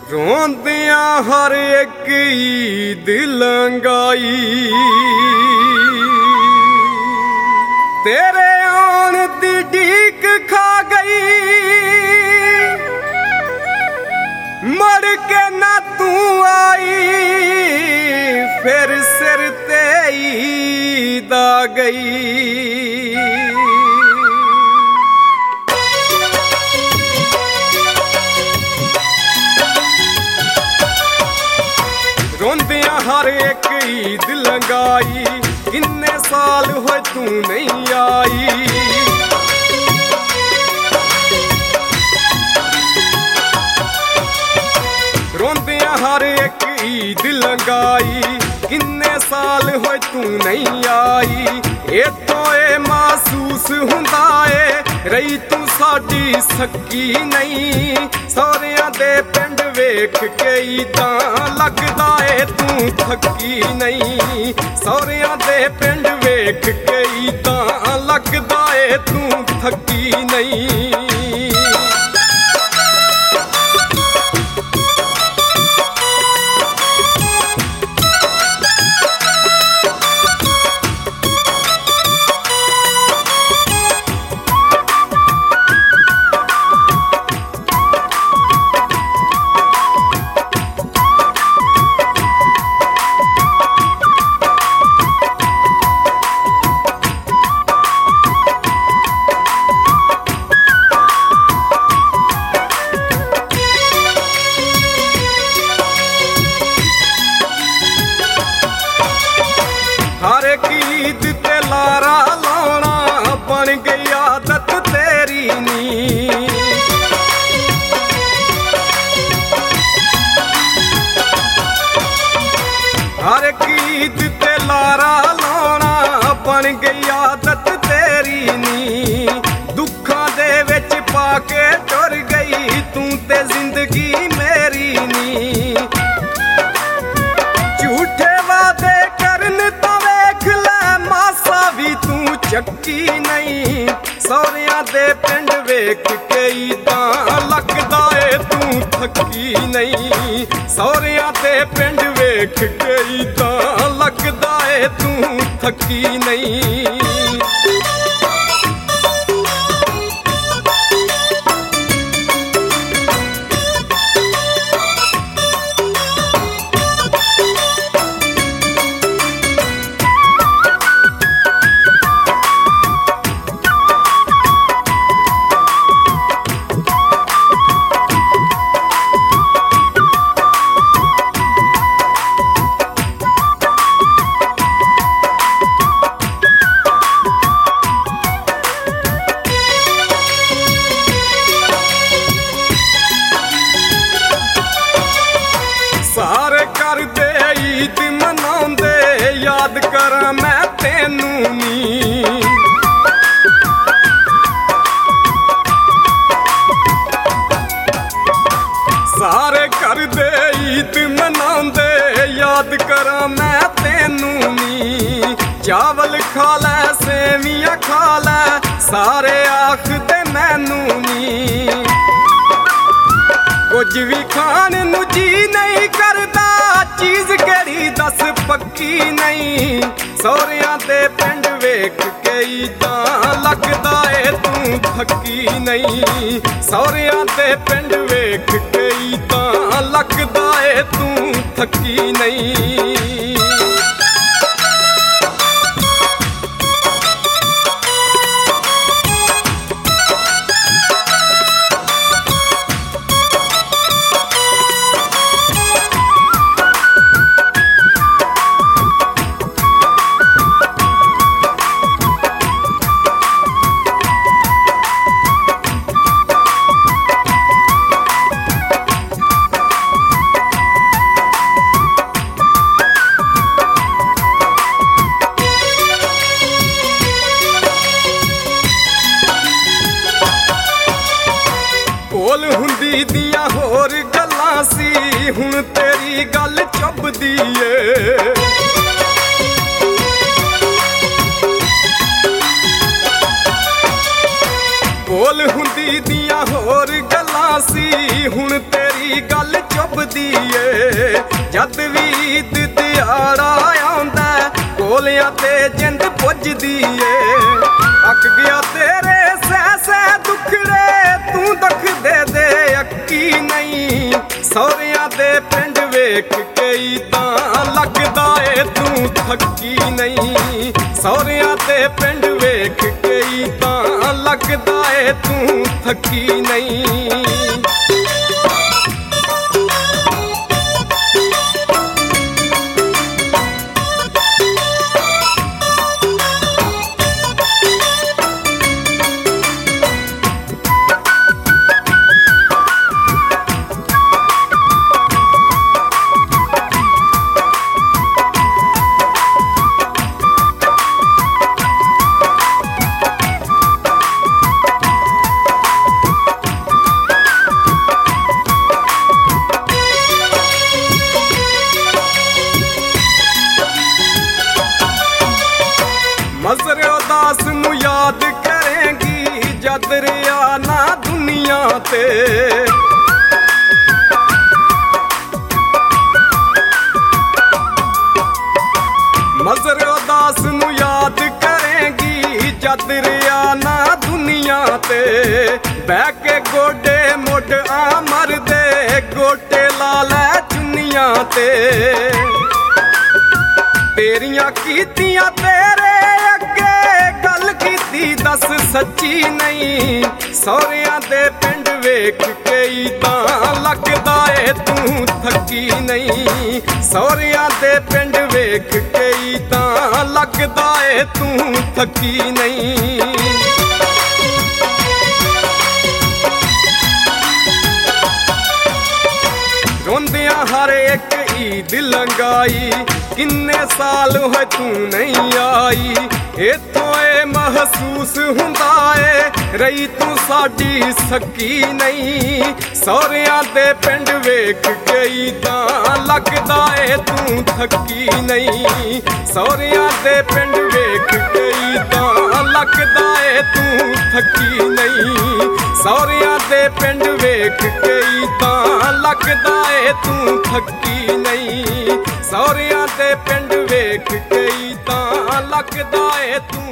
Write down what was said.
रोंदियां हर एक ईद लंगाई, तेरे आन दी ढीक खा गई। मर के ना तू आई, फिर सिर ते ईद आ गई। रोंदियां हर एक ईद लंगाई, किन्ने साल होए तू नहीं आई। रोंदियां हर एक ईद लंगाई, किन्ने साल होए तू नहीं आई। इत्थों ए महसूस हुंदा ए रही तू साडी सकी नहीं। सौरियां दे पिंड वेख के ईदां लगदा ए तू थकी नहीं। सौरियां दे पिंड वेख के ईदां लगदा ए तू थकी नहीं। हर एक ईद ते लारा लाना बन गई आदत तेरी नी। हर एक ईद ते लारा लाना बन गई आदत तेरी नी। दुखा दे विच पाके टुर गई तू ते जिंदगी मेरी नी। झूठे वादे करन चक्की नहीं। सौरियां दे पिंड वेख के ईदां लगदा ए तू थकी नहीं। सौरियां दे पिंड वेख के ईदां लगदा ए तू थकी नहीं। सारे करदे ईद मनांदे याद करा मैं तेनू नी। सारे करदे ईद मनांदे याद करा मैं तेनू नी। चावल खा लै सेवियां खा लै सारे आखदे मैनू नी। कुछ भी खान नू जी नहीं करदा, चीज केड़ी दस पक्की नहीं। सौरियां दे पिंड वेख के ईदां लगदा ए तू थकी नहीं। सौरियां दे पिंड वेख के ईदां लगदा ए तू थकी नहीं। कोल हुंदी दियां होर गल्लां सी, हुण तेरी गल चुभदी ए। कोल हुंदी दियां होर गल्लां सी, हुण तेरी ਤੇਰੀ ਗੱਲ ਚੁੱਭਦੀ ਏ ਜਦ ਵੀ ਈਦ ਦਿਹਾੜਾ ਆਉਂਦਾ ਕੋਲਿਆਂ ਤੇ ਜਿੰਦ ਪੁੱਜਦੀ ਏ ਅੱਕ ਗਿਆ ਤੇਰੇ ਸਹਿ ਸਹਿ ਦੁਖੜੇ ਤੂੰ ਦੁੱਖ ਦੇ ਅੱਕੀ ਨਹੀਂ ਸਹੁਰਿਆਂ ਦੇ ਪਿੰਡ ਵੇਖ ਕੇ ਤਾਂ ਲੱਗਦਾ ਏ ਤੂੰ ਥੱਕੀ ਨਹੀਂ ਸਹੁਰਿਆਂ ਦੇ ਪਿੰਡ ਵੇਖ ਕੇ ਤਾਂ ਲੱਗਦਾ ਏ ਤੂੰ ਥੱਕੀ ਨਹੀਂ ਮਜ਼ਰ ਉਦਾਸ ਨੂੰ ਯਾਦ ਕਰੇਂਗੀ ਜਦ ਰਿਆ ਨਾ ਦੁਨੀਆ ਤੇ ਮਜ਼ਰ ਉਦਾਸ ਨੂੰ ਯਾਦ ਕਰੇਂਗੀ ਜਦ ਰਿਆ ਨਾ ਦੁਨੀਆ ਤੇ ਬਹਿ ਕੇ ਗੋਡੇ ਮੁੱਢ ਆ ਮਰਦੇ ਗੋਟੇ ਲਾ ਲੈ ਚੁੰਨੀਆਂ ਤੇ ਤੇਰੀਆਂ ਕੀਤੀਆਂ ਤੇਰੇ ਅੱਗੇ ਗੱਲ ਕੀਤੀ ਦੱਸ ਸੱਚੀ ਨਹੀਂ ਸਹੁਰਿਆਂ ਦੇ ਪਿੰਡ ਵੇਖ ਕੇ ਤਾਂ ਲੱਗਦਾ ਏ ਤੂੰ ਥੱਕੀ ਨਹੀਂ ਸਹੁਰਿਆਂ ਦੇ ਪਿੰਡ ਵੇਖ ਕੇ ਤਾਂ ਲੱਗਦਾ ਏ ਤੂੰ ਥੱਕੀ ਨਹੀਂ ਰੋਂਦਿਆਂ ਹਰ ਇੱਕ ਈਦ ਲੰਘਾਈ ਕਿੰਨੇ ਸਾਲ ਹੋਏ ਤੂੰ ਨਹੀਂ ਆਈ ਇੱਥੋਂ ਏ ਮਹਿਸੂਸ ਹੁੰਦਾ ਏ ਰਹੀ ਤੂੰ ਸਾਡੀ ਸੱਕੀ ਨਹੀਂ ਸਹੁਰਿਆਂ ਦੇ ਪਿੰਡ ਵੇਖ ਕੇ ਤਾਂ ਲੱਗਦਾ ਏ ਤੂੰ ਥੱਕੀ ਨਹੀਂ ਸਹੁਰਿਆਂ ਦੇ ਪਿੰਡ ਵੇਖ ਕੇ ਤਾਂ ਲੱਗਦਾ ਏ ਤੂੰ ਥੱਕੀ ਨਹੀਂ ਸਹੁਰਿਆਂ ਦੇ ਪਿੰਡ ਵੇਖ ਕੇ ਤਾਂ ਲੱਗਦਾ ਏ ਤੂੰ ਥੱਕੀ ਨਹੀਂ ਸਹੁਰਿਆਂ ਦੇ ਪਿੰਡ ਵੇਖ ਕੇ ਤਾਂ ਲੱਗਦਾ ਏ ਤੂੰ